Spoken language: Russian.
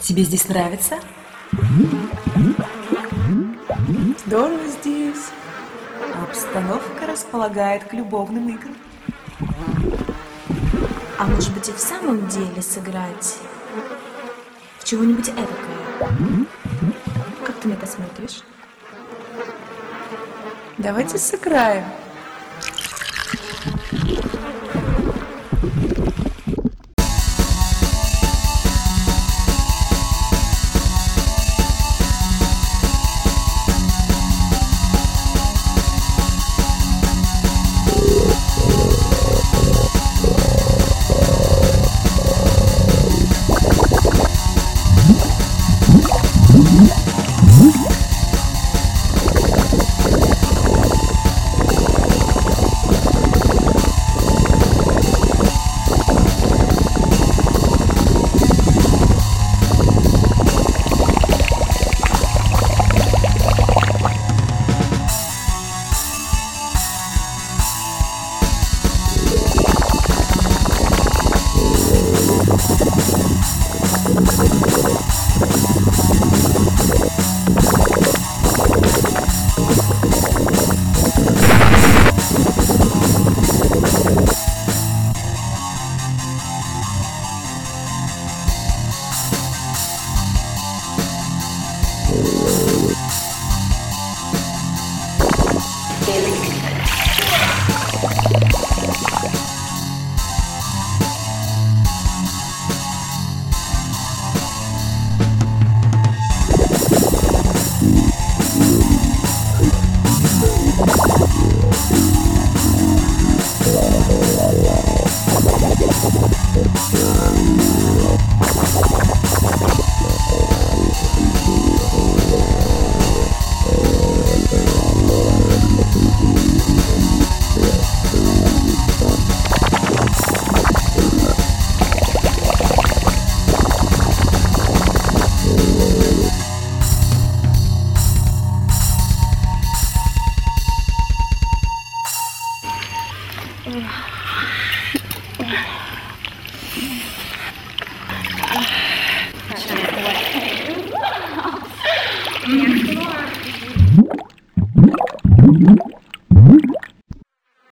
Тебе здесь нравится? Здорово здесь. Обстановка располагает к любовным играм. А может быть и в самом деле сыграть в чего-нибудь эдакое? Как ты на это смотришь? Давайте сыграем.